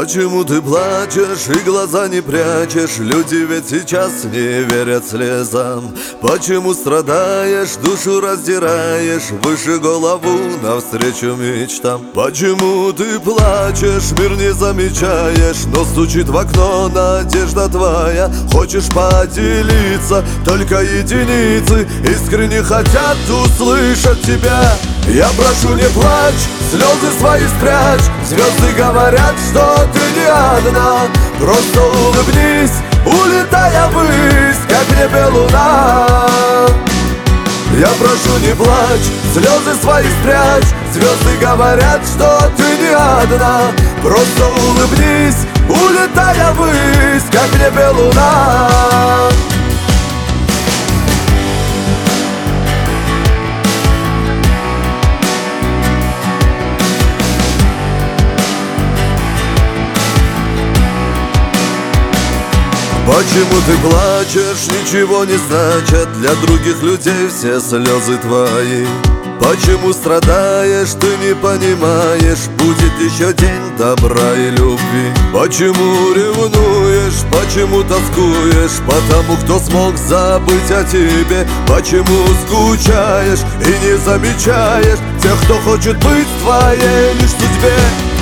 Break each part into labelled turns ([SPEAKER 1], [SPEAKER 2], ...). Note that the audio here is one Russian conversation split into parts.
[SPEAKER 1] Почему ты плачешь и глаза не прячешь? Люди ведь сейчас не верят слезам. Почему страдаешь, душу раздираешь, выше голову навстречу мечтам? Почему ты плачешь, мир не замечаешь, но стучит в окно надежда твоя? Хочешь поделиться, только единицы искренне хотят услышать тебя. Я прошу, не плачь, слезы свои спрячь. Звезды говорят, что ты не одна. Просто улыбнись, улетая ввысь, как в небе луна. Я прошу, не плачь, слезы свои спрячь. Звезды говорят, что ты не одна. Просто улыбнись, улетая ввысь, как в небе луна. Почему ты плачешь, ничего не значит для других людей все слезы твои. Почему страдаешь, ты не понимаешь, будет еще день добра и любви. Почему ревнуешь, почему тоскуешь по тому, кто смог забыть о тебе? Почему скучаешь и не замечаешь тех, кто хочет быть в твоей лишь судьбе?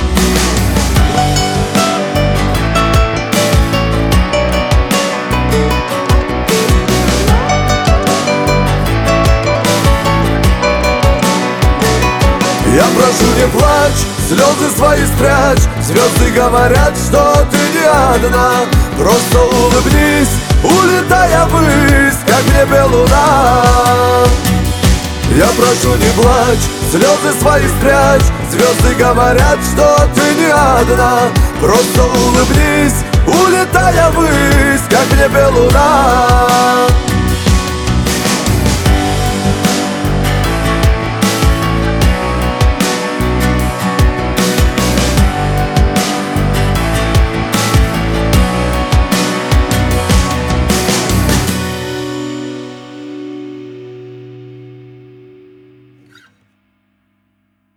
[SPEAKER 1] Я прошу, не плачь, слезы свои спрячь. Звезды говорят, что ты не одна. Просто улыбнись, улетая ввысь, как в небе луна. Я прошу, не плачь, слезы свои спрячь. Звезды говорят, что ты не одна. Просто улыбнись, улетая ввысь, как в небе луна.